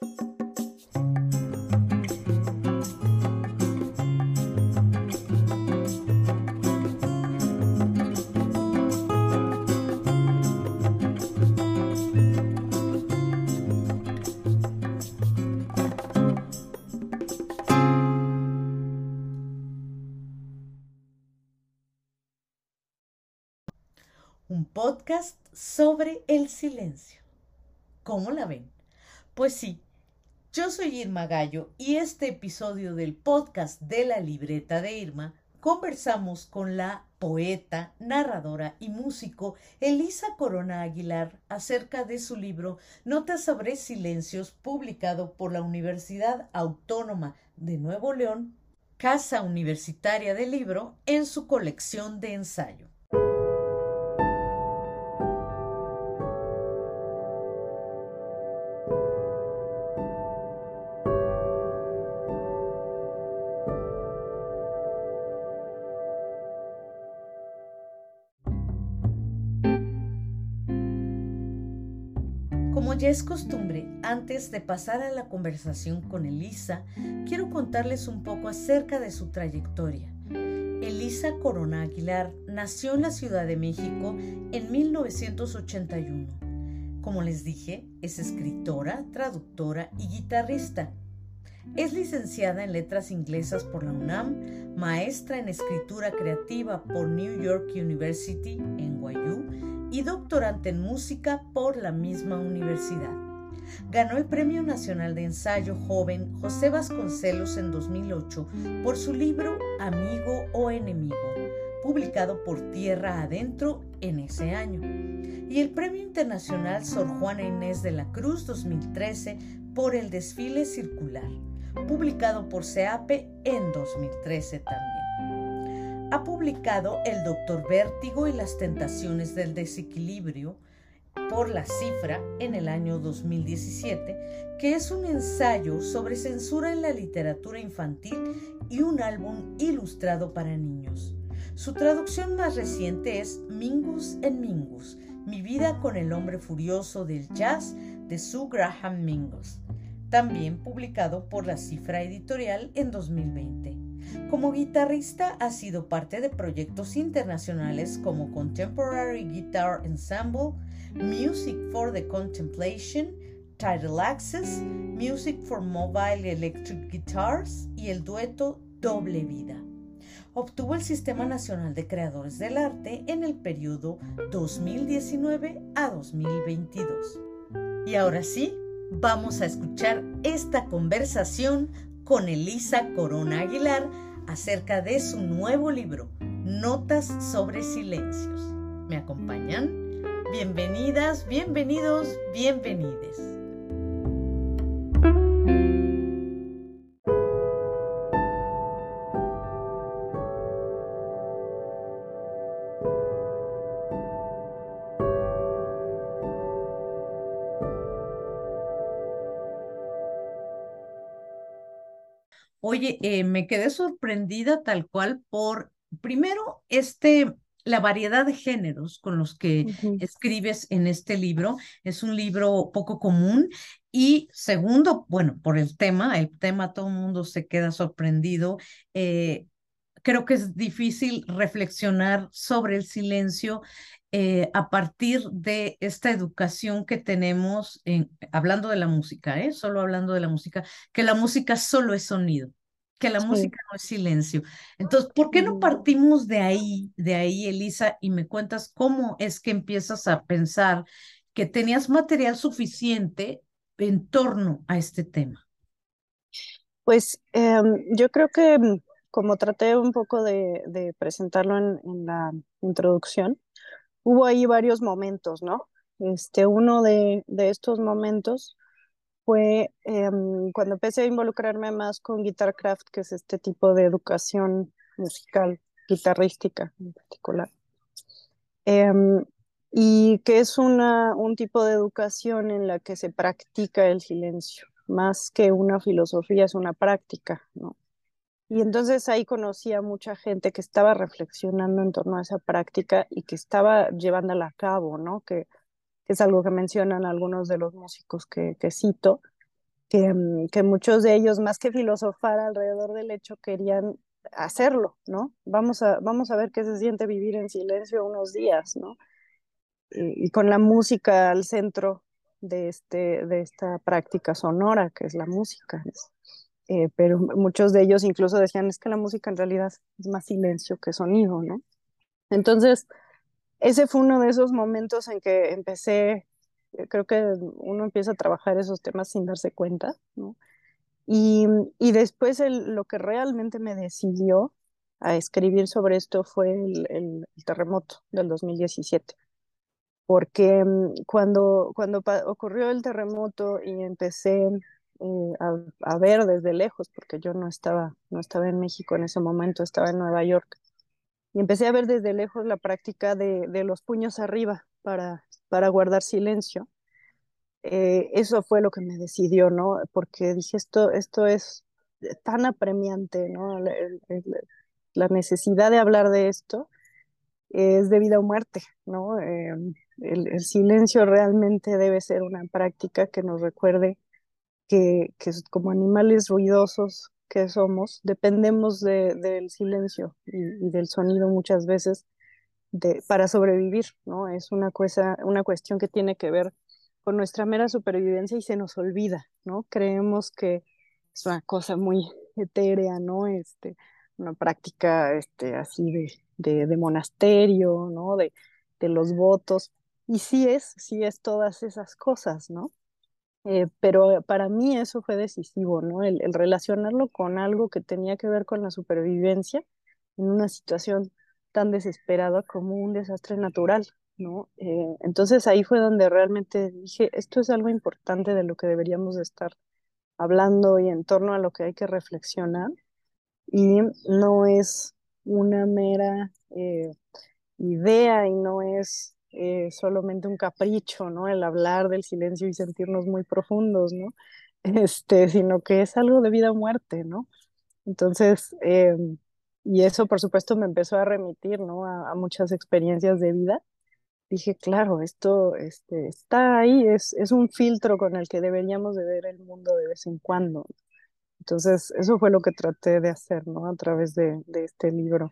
Un podcast sobre el silencio. ¿Cómo la ven? Pues sí, yo soy Irma Gallo y este episodio del podcast de la libreta de Irma conversamos con la poeta, narradora y músico Elisa Corona Aguilar acerca de su libro Notas sobre Silencios, publicado por la Universidad Autónoma de Nuevo León, Casa Universitaria del Libro, en su colección de ensayo. Como ya es costumbre, antes de pasar a la conversación con Elisa, quiero contarles un poco acerca de su trayectoria. Elisa Corona Aguilar nació en la Ciudad de México en 1981. Como les dije, es escritora, traductora y guitarrista. Es licenciada en Letras Inglesas por la UNAM, maestra en Escritura Creativa por New York University, NYU, y doctorante en música por la misma universidad. Ganó el Premio Nacional de Ensayo Joven José Vasconcelos en 2008 por su libro Amigo o Enemigo, publicado por Tierra Adentro en ese año, y el Premio Internacional Sor Juana Inés de la Cruz 2013 por El Desfile Circular, publicado por CEAPE en 2013 también. Ha publicado El Doctor Vértigo y las Tentaciones del Desequilibrio por La Cifra en el año 2017, que es un ensayo sobre censura en la literatura infantil y un álbum ilustrado para niños. Su traducción más reciente es Mingus en Mingus, Mi vida con el hombre furioso del jazz de Sue Graham Mingus, también publicado por La Cifra Editorial en 2020. Como guitarrista ha sido parte de proyectos internacionales como Contemporary Guitar Ensemble, Music for the Contemplation, Tidal Access, Music for Mobile Electric Guitars y el dueto Doble Vida. Obtuvo el Sistema Nacional de Creadores del Arte en el periodo 2019 a 2022. Y ahora sí, vamos a escuchar esta conversación con Elisa Corona Aguilar acerca de su nuevo libro, Notas sobre Silencios. ¿Me acompañan? Bienvenidas, bienvenidos, bienvenides. Oye, me quedé sorprendida tal cual por, primero, la variedad de géneros con los que escribes en este libro. Es un libro poco común. Y segundo, bueno, por el tema todo el mundo se queda sorprendido. Creo que es difícil reflexionar sobre el silencio a partir de esta educación que tenemos, hablando de la música, solo hablando de la música, que la música solo es sonido, que la Sí. música no es silencio. Entonces, ¿por qué no partimos de ahí, Elisa, y me cuentas cómo es que empiezas a pensar que tenías material suficiente en torno a este tema? Pues yo creo que como traté un poco de presentarlo en la introducción, hubo ahí varios momentos, ¿no? Uno de estos momentos fue cuando empecé a involucrarme más con Guitarcraft, que es este tipo de educación musical, guitarrística en particular. Em, y que es un tipo de educación en la que se practica el silencio, más que una filosofía, es una práctica, ¿no? Y entonces ahí conocí a mucha gente que estaba reflexionando en torno a esa práctica y que estaba llevándola a cabo, ¿no? Que es algo que mencionan algunos de los músicos que cito, que muchos de ellos, más que filosofar alrededor del hecho, querían hacerlo, ¿no? Vamos a ver qué se siente vivir en silencio unos días, ¿no? Y con la música al centro de esta práctica sonora que es la música. Pero muchos de ellos incluso decían, es que la música en realidad es más silencio que sonido, ¿no? Entonces, ese fue uno de esos momentos en que empecé, creo que uno empieza a trabajar esos temas sin darse cuenta, ¿no? Y, y después lo que realmente me decidió a escribir sobre esto fue el terremoto del 2017, porque cuando ocurrió el terremoto y empecé a ver desde lejos, porque yo no estaba en México en ese momento, estaba en Nueva York, y empecé a ver desde lejos la práctica de los puños arriba para guardar silencio. Eso fue lo que me decidió, ¿no? Porque dije, esto es tan apremiante, ¿no? La necesidad de hablar de esto es de vida o muerte, ¿no? El silencio realmente debe ser una práctica que nos recuerde que como animales ruidosos que somos, dependemos del silencio y del sonido muchas veces para sobrevivir, ¿no? Es una cuestión que tiene que ver con nuestra mera supervivencia y se nos olvida, ¿no? Creemos que es una cosa muy etérea, ¿no? Una práctica así de monasterio, ¿no? De los votos. Y sí es todas esas cosas, ¿no? Pero para mí eso fue decisivo, ¿no? El relacionarlo con algo que tenía que ver con la supervivencia en una situación tan desesperada como un desastre natural, ¿no? Entonces ahí fue donde realmente dije, esto es algo importante de lo que deberíamos de estar hablando y en torno a lo que hay que reflexionar y no es una mera idea y no es solamente un capricho, ¿no? El hablar del silencio y sentirnos muy profundos, ¿no? Sino que es algo de vida o muerte, ¿no? Entonces, y eso por supuesto me empezó a remitir, ¿no? A muchas experiencias de vida. Dije, claro, esto está ahí, es un filtro con el que deberíamos de ver el mundo de vez en cuando. Entonces, eso fue lo que traté de hacer, ¿no? A través de este libro.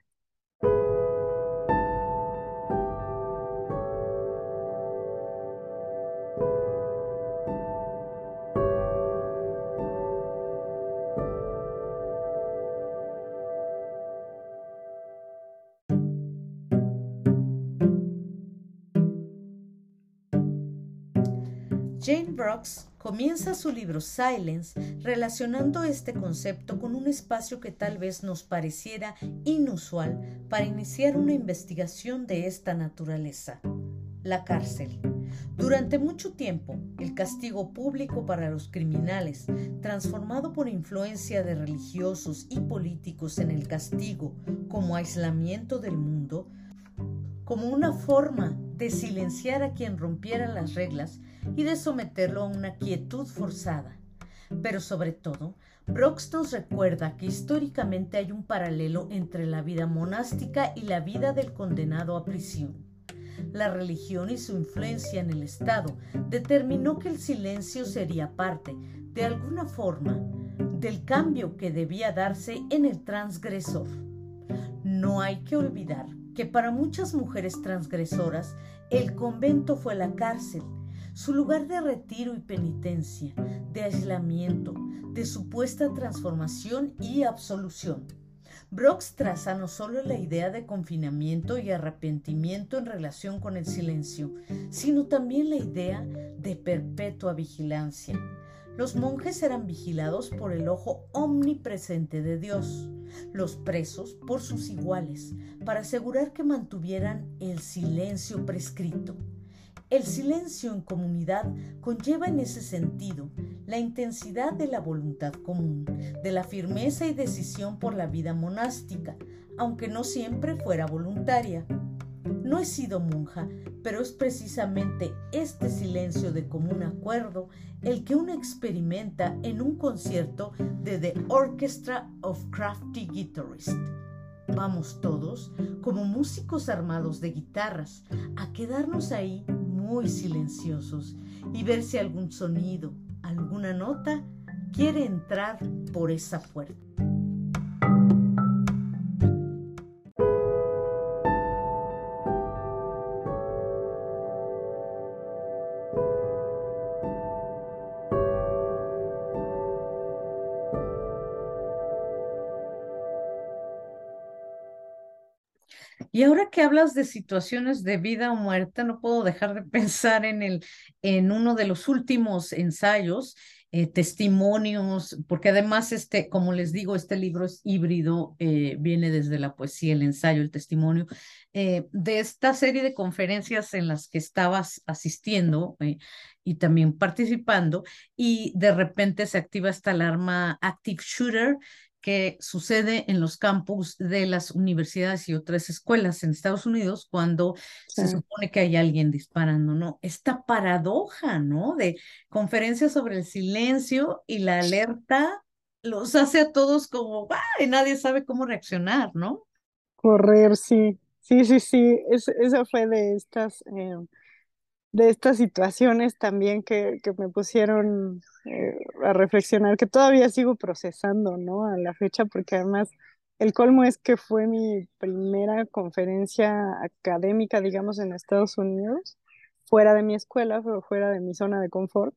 Jane Brooks comienza su libro Silence relacionando este concepto con un espacio que tal vez nos pareciera inusual para iniciar una investigación de esta naturaleza: la cárcel. Durante mucho tiempo, el castigo público para los criminales, transformado por influencia de religiosos y políticos en el castigo como aislamiento del mundo, como una forma de silenciar a quien rompiera las reglas y de someterlo a una quietud forzada. Pero sobre todo, Brooks nos recuerda que históricamente hay un paralelo entre la vida monástica y la vida del condenado a prisión. La religión y su influencia en el Estado determinó que el silencio sería parte, de alguna forma, del cambio que debía darse en el transgresor. No hay que olvidar que para muchas mujeres transgresoras el convento fue la cárcel, su lugar de retiro y penitencia, de aislamiento, de supuesta transformación y absolución. Brooks traza no solo la idea de confinamiento y arrepentimiento en relación con el silencio, sino también la idea de perpetua vigilancia. Los monjes eran vigilados por el ojo omnipresente de Dios, los presos por sus iguales, para asegurar que mantuvieran el silencio prescrito. El silencio en comunidad conlleva en ese sentido la intensidad de la voluntad común, de la firmeza y decisión por la vida monástica, aunque no siempre fuera voluntaria. No he sido monja, pero es precisamente este silencio de común acuerdo el que uno experimenta en un concierto de The Orchestra of Crafty Guitarists. Vamos todos, como músicos armados de guitarras, a quedarnos ahí muy silenciosos y ver si algún sonido, alguna nota quiere entrar por esa puerta. Y ahora que hablas de situaciones de vida o muerte, no puedo dejar de pensar en uno de los últimos ensayos, testimonios, porque además como les digo, este libro es híbrido, viene desde la poesía, el ensayo, el testimonio, de esta serie de conferencias en las que estabas asistiendo, y también participando, y de repente se activa esta alarma Active Shooter que sucede en los campus de las universidades y otras escuelas en Estados Unidos cuando Sí, se supone que hay alguien disparando, ¿no? Esta paradoja, ¿no? De conferencias sobre el silencio y la alerta los hace a todos como, ¡ah! Y nadie sabe cómo reaccionar, ¿no? correr, sí. Sí, sí, sí. Esa fue de estas situaciones también que me pusieron a reflexionar, que todavía sigo procesando, ¿no? A la fecha, porque además el colmo es que fue mi primera conferencia académica, digamos, en Estados Unidos, fuera de mi escuela, pero fuera de mi zona de confort.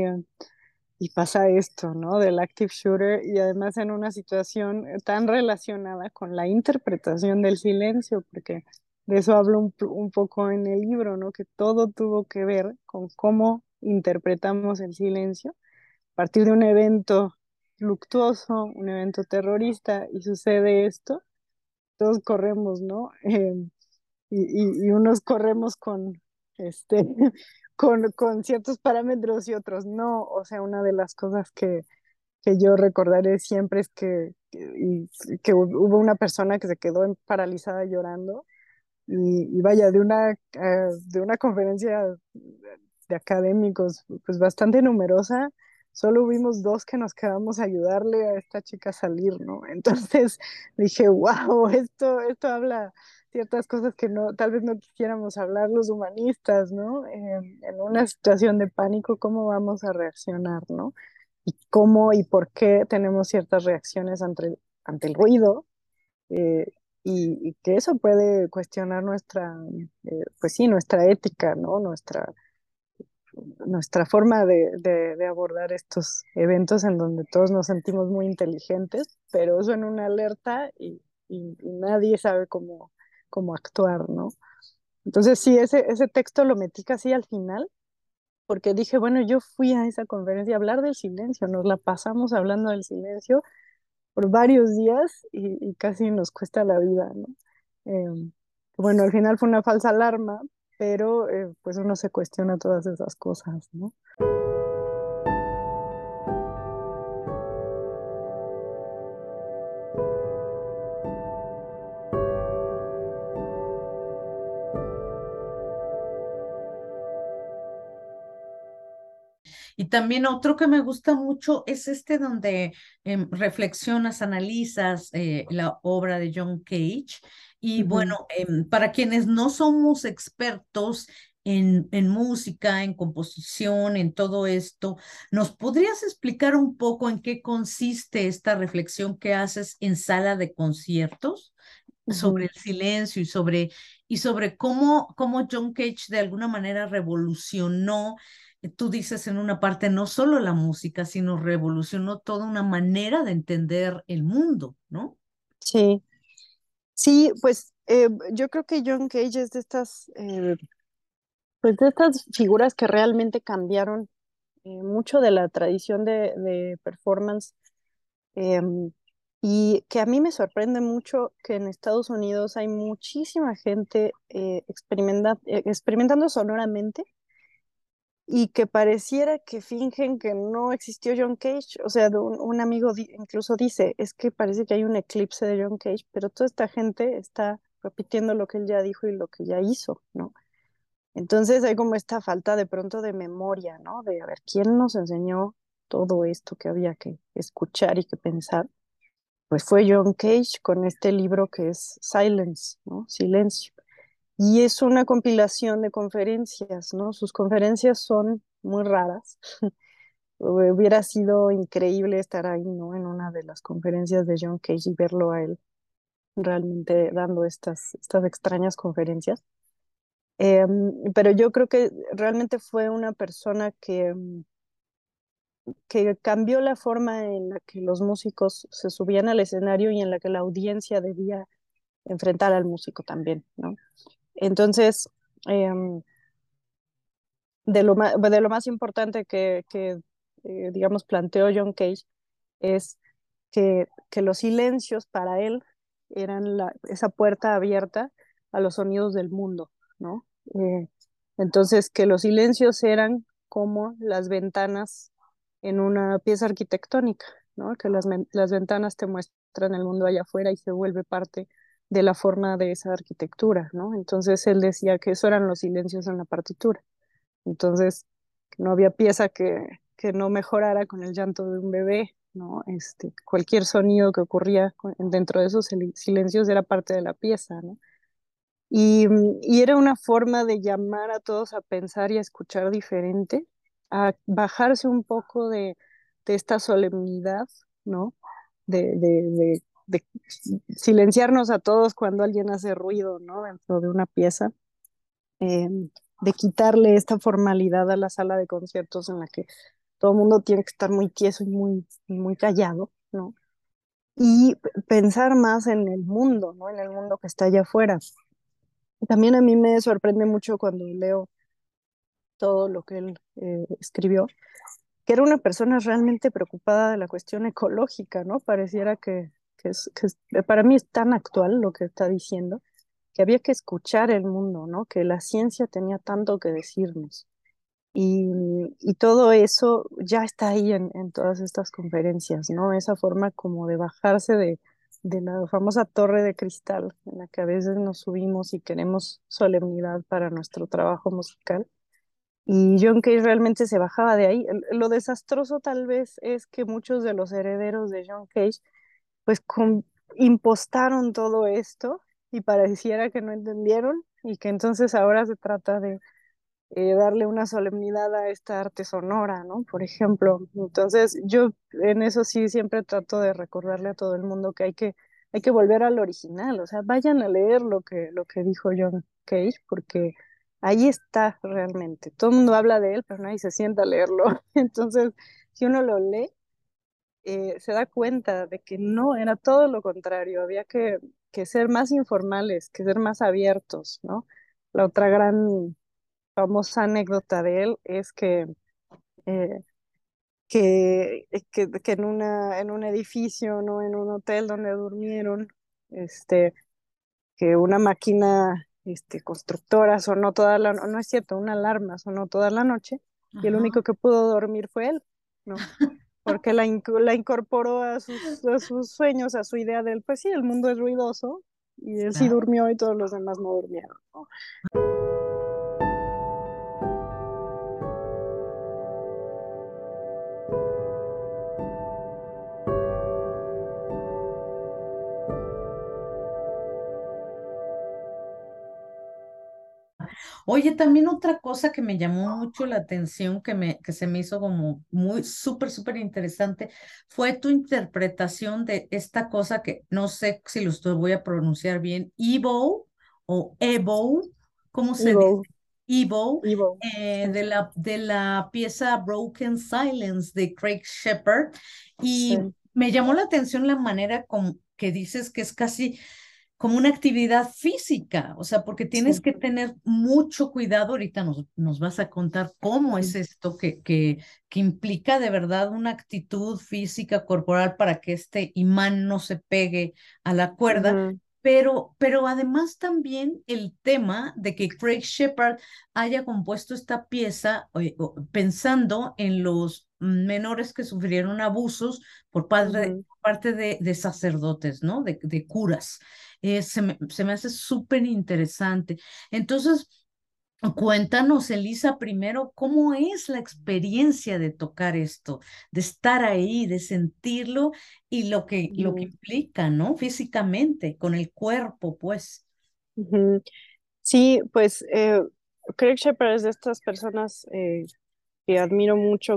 Y pasa esto, ¿no? Del active shooter y además en una situación tan relacionada con la interpretación del silencio, porque de eso hablo un poco en el libro, ¿no? Que todo tuvo que ver con cómo interpretamos el silencio a partir de un evento luctuoso, un evento terrorista, y sucede esto, todos corremos, ¿no? Y unos corremos con, este, con ciertos parámetros y otros no. O sea, una de las cosas que yo recordaré siempre es que hubo una persona que se quedó paralizada llorando y vaya, de una conferencia de académicos pues bastante numerosa, solo hubimos dos que nos quedamos a ayudarle a esta chica a salir, ¿no? Entonces dije, wow, esto habla ciertas cosas que no, tal vez no quisiéramos hablar los humanistas, ¿no? En una situación de pánico, ¿cómo vamos a reaccionar, ¿no? Y cómo y por qué tenemos ciertas reacciones ante el ruido, eh, y que eso puede cuestionar pues sí, nuestra ética, ¿no? Nuestra forma de abordar estos eventos en donde todos nos sentimos muy inteligentes, pero eso en una alerta y nadie sabe cómo actuar, ¿no? Entonces sí, ese texto lo metí casi al final, porque dije, bueno, yo fui a esa conferencia a hablar del silencio, nos la pasamos hablando del silencio por varios días y casi nos cuesta la vida, ¿no? Eh, bueno, al final fue una falsa alarma, pero pues uno se cuestiona todas esas cosas, ¿no? Y también otro que me gusta mucho es este donde reflexionas, analizas la obra de John Cage. Y Ujú. bueno, para quienes no somos expertos en música, en composición, en todo esto, ¿nos podrías explicar un poco en qué consiste esta reflexión que haces en sala de conciertos sobre Ujú. el silencio y sobre cómo John Cage de alguna manera revolucionó, tú dices en una parte, no solo la música, sino revolucionó toda una manera de entender el mundo, ¿no? Sí, sí, pues yo creo que John Cage es pues de estas figuras que realmente cambiaron mucho de la tradición de performance. Em, y que a mí me sorprende mucho que en Estados Unidos hay muchísima gente experimentando sonoramente y que pareciera que fingen que no existió John Cage. O sea, un amigo incluso dice, es que parece que hay un eclipse de John Cage, pero toda esta gente está repitiendo lo que él ya dijo y lo que ya hizo, ¿no? Entonces hay como esta falta de pronto de memoria, ¿no? De a ver, ¿quién nos enseñó todo esto que había que escuchar y que pensar? Pues fue John Cage con este libro que es Silence, ¿no? Silencio. Y es una compilación de conferencias, ¿no? Sus conferencias son muy raras, hubiera sido increíble estar ahí, ¿no? En una de las conferencias de John Cage y verlo a él realmente dando estas extrañas conferencias. Pero yo creo que realmente fue una persona que cambió la forma en la que los músicos se subían al escenario y en la que la audiencia debía enfrentar al músico también, ¿no? Entonces, em, de lo más importante que digamos, planteó John Cage es que los silencios para él eran esa puerta abierta a los sonidos del mundo, ¿no? Entonces, que los silencios eran como las ventanas en una pieza arquitectónica, ¿no? Que las ventanas te muestran el mundo allá afuera y se vuelve parte de la forma de esa arquitectura, ¿no? Entonces él decía que eso eran los silencios en la partitura. Entonces, no había pieza que no mejorara con el llanto de un bebé, ¿no? Cualquier sonido que ocurría dentro de esos silencios era parte de la pieza, ¿no? Y era una forma de llamar a todos a pensar y a escuchar diferente, a bajarse un poco de esta solemnidad, ¿no? De silenciarnos a todos cuando alguien hace ruido, ¿no? Dentro de una pieza, eh, de quitarle esta formalidad a la sala de conciertos en la que todo el mundo tiene que estar muy tieso y muy callado, ¿no? Y pensar más en el mundo, ¿no? En el mundo que está allá afuera. También a mí me sorprende mucho cuando leo todo lo que él escribió, que era una persona realmente preocupada de la cuestión ecológica, ¿no? Pareciera para mí es tan actual lo que está diciendo, que había que escuchar el mundo, ¿no? Que la ciencia tenía tanto que decirnos. Y, y todo eso ya está ahí en todas estas conferencias, ¿no? Esa forma como de bajarse de la famosa torre de cristal en la que a veces nos subimos y queremos solemnidad para nuestro trabajo musical. Y John Cage realmente se bajaba de ahí. Lo desastroso tal vez es que muchos de los herederos de John Cage pues impostaron todo esto y pareciera que no entendieron y que entonces ahora se trata de darle una solemnidad a esta arte sonora, ¿no? Por ejemplo. Entonces, yo en eso sí siempre trato de recordarle a todo el mundo que hay que volver al original, o sea, vayan a leer lo que dijo John Cage, porque ahí está realmente. Todo el mundo habla de él, pero nadie se sienta a leerlo. Entonces, si uno lo lee, se da cuenta de que no, era todo lo contrario, había que ser más informales, que ser más abiertos, ¿no? La otra gran famosa anécdota de él es eh, que en un edificio, ¿no? En un hotel donde durmieron, este, que una máquina constructora sonó no es cierto, una alarma sonó toda la noche y el Ajá. único que pudo dormir fue él, ¿no? Porque la incorporó a sus sueños, a su idea del, pues sí, el mundo es ruidoso y él sí Claro. durmió y todos los demás no durmieron, ¿no? Oye, también otra cosa que me llamó mucho la atención, que se me hizo como muy súper interesante, fue tu interpretación de esta cosa que no sé si lo estoy, voy a pronunciar bien, Evo o Evo, ¿cómo se dice? Evil, Evo, sí, de la pieza Broken Silence de Craig Shepard. Y sí, me llamó la atención la manera como que dices que es casi como una actividad física, o sea, porque tienes sí. que tener mucho cuidado. Ahorita nos vas a contar cómo es esto que implica de verdad una actitud física corporal para que este imán no se pegue a la cuerda. Ujú, Pero además también el tema de que Craig Shepard haya compuesto esta pieza pensando en los menores que sufrieron abusos ujú, parte de sacerdotes, ¿no? De curas. Se me hace súper interesante. Entonces, cuéntanos, Elisa, primero, ¿cómo es la experiencia de tocar esto, de estar ahí, de sentirlo y lo que ujú, implica, ¿no? Físicamente, con el cuerpo, pues. ujú. Sí, pues Craig Shepard es de estas personas que admiro mucho, que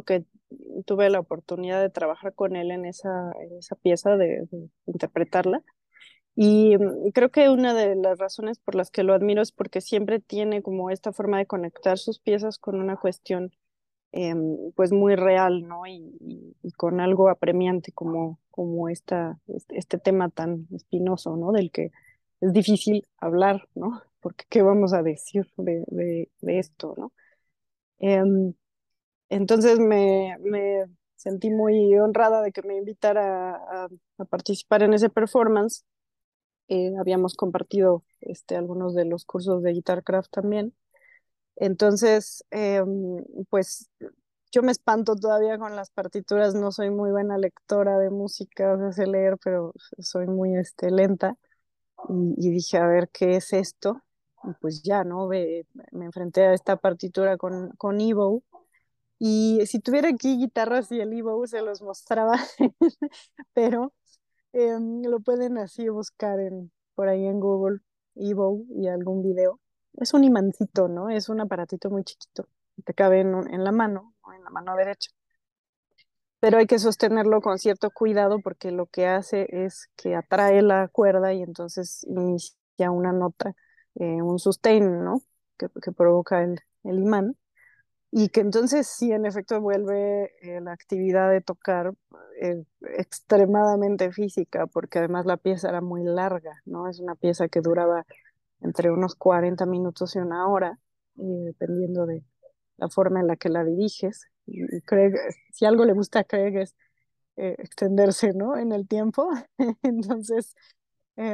tuve la oportunidad de trabajar con él en esa pieza, de interpretarla. Y creo que una de las razones por las que lo admiro es porque siempre tiene como esta forma de conectar sus piezas con una cuestión pues muy real, ¿no? Y con algo apremiante como este tema tan espinoso, ¿no? Del que es difícil hablar, ¿no? Porque ¿qué vamos a decir de esto, ¿no? Em, entonces me sentí muy honrada de que me invitara a participar en ese performance. Habíamos compartido algunos de los cursos de Guitarcraft también. Entonces, pues yo me espanto todavía con las partituras, no soy muy buena lectora de música, o sea, sé leer, pero soy muy lenta. Y dije, a ver, ¿qué es esto? Y pues ya, ¿no? Me enfrenté a esta partitura con Evo. Y si tuviera aquí guitarras y el Evo, se los mostraba, pero lo pueden así buscar por ahí en Google, Evo y algún video. Es un imancito, ¿no? Es un aparatito muy chiquito. Te cabe en la mano, ¿no? En la mano derecha. Pero hay que sostenerlo con cierto cuidado porque lo que hace es que atrae la cuerda y entonces inicia una nota, un sustain, ¿no? Que provoca el imán. Y que entonces sí, en efecto, vuelve la actividad de tocar extremadamente física, porque además la pieza era muy larga, ¿no? Es una pieza que duraba entre unos 40 minutos y una hora, dependiendo de la forma en la que la diriges. Y Craig, si algo le gusta a Craig es extenderse, ¿no? En el tiempo. Entonces, eh,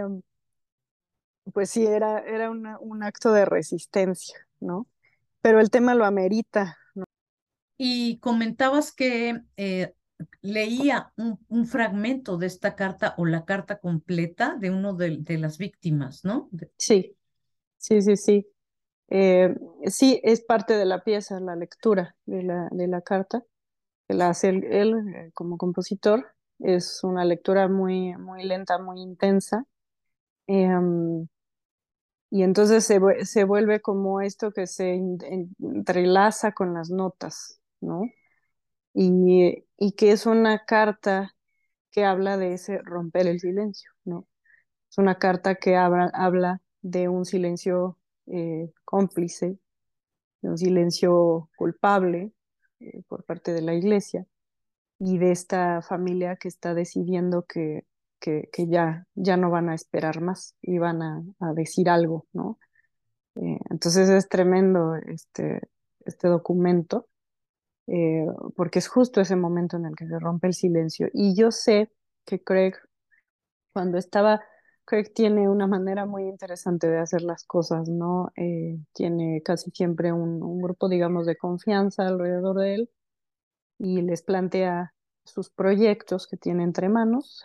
pues sí, era un acto de resistencia, ¿no? Pero el tema lo amerita. Y comentabas que leía un fragmento de esta carta o la carta completa de uno de las víctimas, ¿no? Sí, sí, sí, sí. Eh, sí, es parte de la pieza, la lectura de la carta, que la hace él, como compositor. Es una lectura muy lenta, muy intensa. Y entonces se vuelve como esto que entrelaza con las notas, ¿no? Y que es una carta que habla de ese romper el silencio, ¿no? Es una carta que habla de un silencio cómplice, de un silencio culpable por parte de la iglesia y de esta familia que está decidiendo que ya no van a esperar más y van a decir algo, ¿no? Entonces es tremendo este documento, porque es justo ese momento en el que se rompe el silencio. Y yo sé que cuando estaba, Craig tiene una manera muy interesante de hacer las cosas, ¿no? Tiene casi siempre un grupo, digamos, de confianza alrededor de él y les plantea sus proyectos que tiene entre manos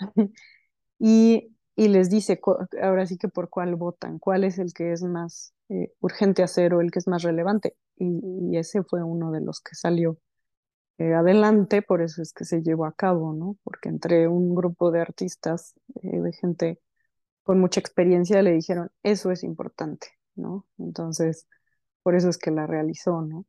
y les dice ahora sí que por cuál votan, cuál es el que es más urgente hacer o el que es más relevante. Y ese fue uno de los que salió adelante, por eso es que se llevó a cabo, ¿no? Porque entre un grupo de artistas, de gente con mucha experiencia, le dijeron, eso es importante, ¿no? Entonces, por eso es que la realizó, ¿no?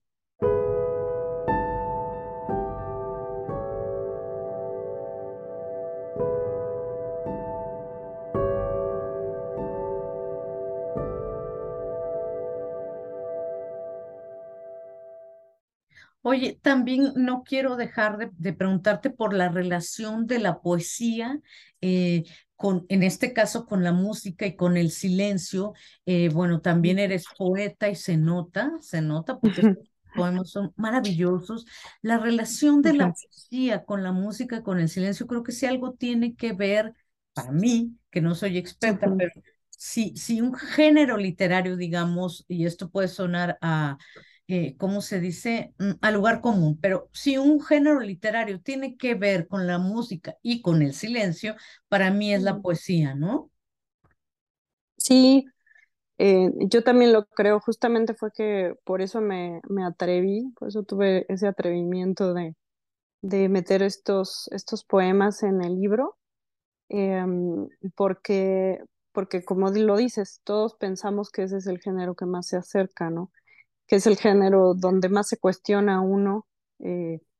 Oye, también no quiero dejar de preguntarte por la relación de la poesía en este caso, con la música y con el silencio. Bueno, también eres poeta y se nota porque estos poemas son maravillosos. La relación de la Gracias. poesía con la música, con el silencio, creo que si algo tiene que ver, para mí, que no soy experta, Ujú. pero si un género literario, digamos, y esto puede sonar a ¿cómo se dice? Al lugar común, pero si un género literario tiene que ver con la música y con el silencio, para mí es la Mm. poesía, ¿no? Sí, yo también lo creo, justamente fue que por eso me atreví, por eso tuve ese atrevimiento de meter estos poemas en el libro, porque, porque como lo dices, todos pensamos que ese es el género que más se acerca, ¿no? Que es el género donde más se cuestiona a uno, eh,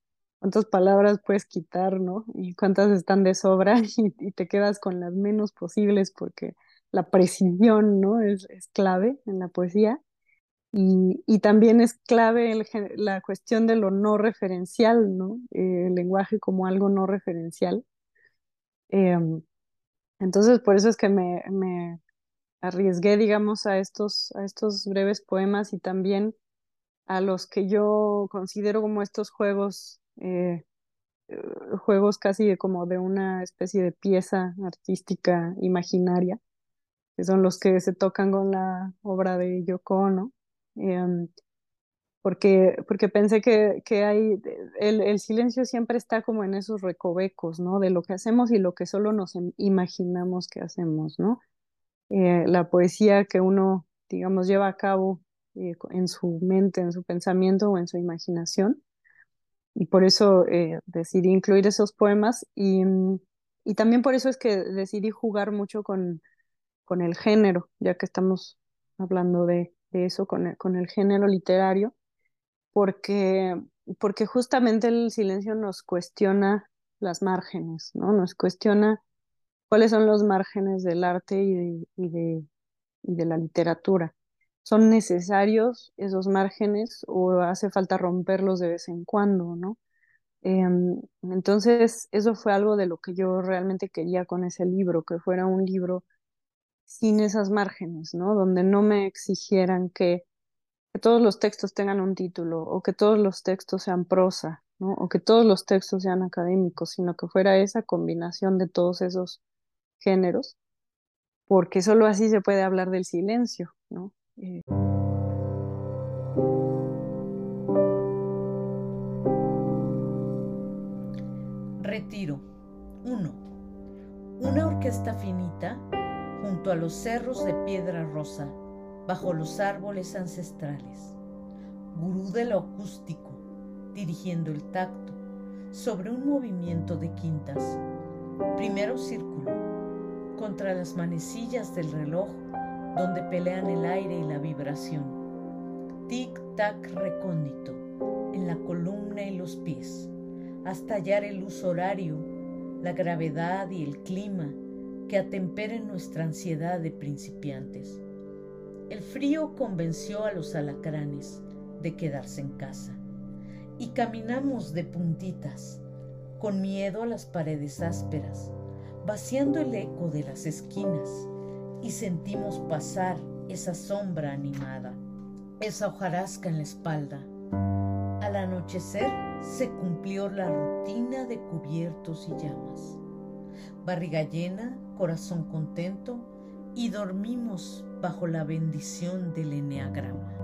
cuántas palabras puedes quitar, ¿no? Y cuántas están de sobra y te quedas con las menos posibles porque la precisión, ¿no? Es clave en la poesía. Y también es clave la cuestión de lo no referencial, ¿no? El lenguaje como algo no referencial. Em, entonces, por eso es que me arriesgué, digamos, a estos breves poemas y también a los que yo considero como estos juegos, juegos casi como de una especie de pieza artística imaginaria, que son los que se tocan con la obra de Yoko Ono. Em, porque pensé que hay, el silencio siempre está como en esos recovecos, ¿no? De lo que hacemos y lo que solo nos imaginamos que hacemos, ¿no? La poesía que uno, digamos, lleva a cabo en su mente, en su pensamiento o en su imaginación. Y por eso decidí incluir esos poemas y también por eso es que decidí jugar mucho con el género, ya que estamos hablando de eso, con el género literario porque, porque justamente el silencio nos cuestiona las márgenes, ¿no? Nos cuestiona cuáles son los márgenes del arte y de la literatura. ¿Son necesarios esos márgenes o hace falta romperlos de vez en cuando, ¿no? Entonces, eso fue algo de lo que yo realmente quería con ese libro, que fuera un libro sin esas márgenes, ¿no? Donde no me exigieran que todos los textos tengan un título o que todos los textos sean prosa, ¿no? O que todos los textos sean académicos, sino que fuera esa combinación de todos esos géneros, porque solo así se puede hablar del silencio, ¿no? Retiro. 1. Una orquesta finita junto a los cerros de piedra rosa, bajo los árboles ancestrales. Gurú de lo acústico, dirigiendo el tacto, sobre un movimiento de quintas. Primero círculo, contra las manecillas del reloj, donde pelean el aire y la vibración. Tic-tac recóndito, en la columna y los pies, hasta hallar el uso horario, la gravedad y el clima que atemperen nuestra ansiedad de principiantes. El frío convenció a los alacranes de quedarse en casa y caminamos de puntitas, con miedo a las paredes ásperas, vaciando el eco de las esquinas, y sentimos pasar esa sombra animada, esa hojarasca en la espalda. Al anochecer se cumplió la rutina de cubiertos y llamas. Barriga llena, corazón contento, y dormimos bajo la bendición del eneagrama.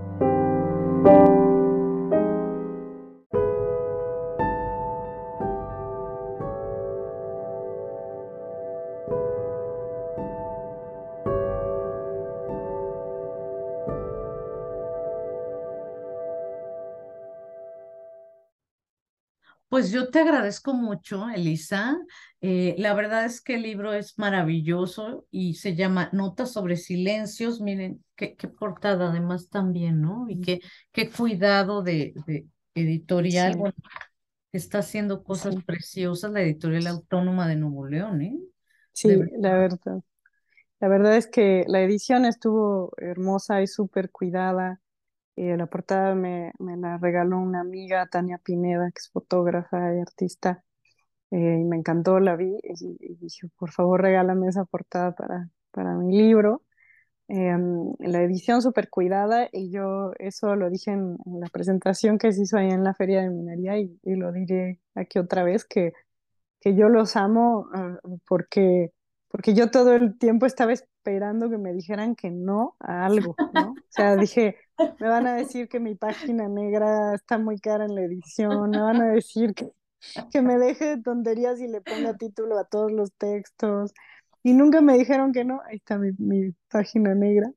Pues yo te agradezco mucho, Elisa. La verdad es que el libro es maravilloso y se llama Notas sobre silencios. Miren, qué portada además también, ¿no? Y qué cuidado de editorial. Sí, Bueno, está haciendo cosas sí, preciosas la Editorial Autónoma de Nuevo León, ¿eh? De sí, verdad. la verdad es que la edición estuvo hermosa y súper cuidada. La portada me la regaló una amiga, Tania Pineda, que es fotógrafa y artista. Y me encantó, la vi y dije, por favor, regálame esa portada para mi libro. La edición súper cuidada y yo eso lo dije en la presentación que se hizo ahí en la Feria de Minería y lo diré aquí otra vez, que yo los amo porque yo todo el tiempo estaba esperando que me dijeran que no a algo, ¿no? O sea, dije, me van a decir que mi página negra está muy cara en la edición, me van a decir que me deje de tonterías y le ponga título a todos los textos. Y nunca me dijeron que no. Ahí está mi página negra.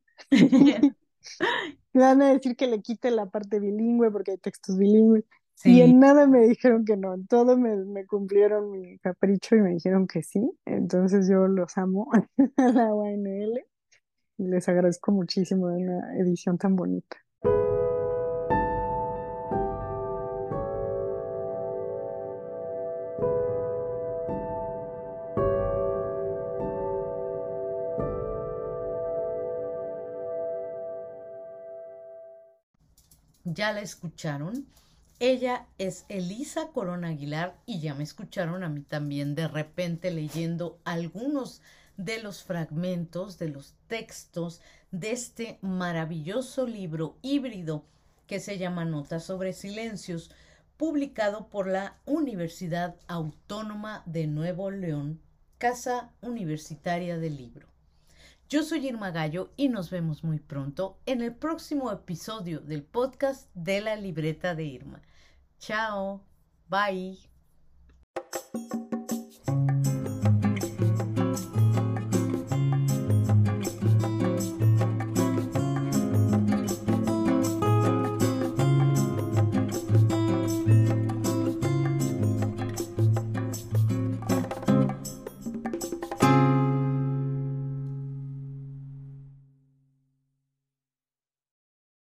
Me van a decir que le quite la parte bilingüe porque hay textos bilingües. Y Sí. en nada me dijeron que no. En todo me cumplieron mi capricho y me dijeron que sí. Entonces yo los amo a la UNL y les agradezco muchísimo de una edición tan bonita. ya la escucharon. Ella es Elisa Corona Aguilar y ya me escucharon a mí también de repente leyendo algunos de los fragmentos, de los textos de este maravilloso libro híbrido que se llama Notas sobre Silencios, publicado por la Universidad Autónoma de Nuevo León, Casa Universitaria del Libro. Yo soy Irma Gallo y nos vemos muy pronto en el próximo episodio del podcast de la libreta de Irma. Chao, bye.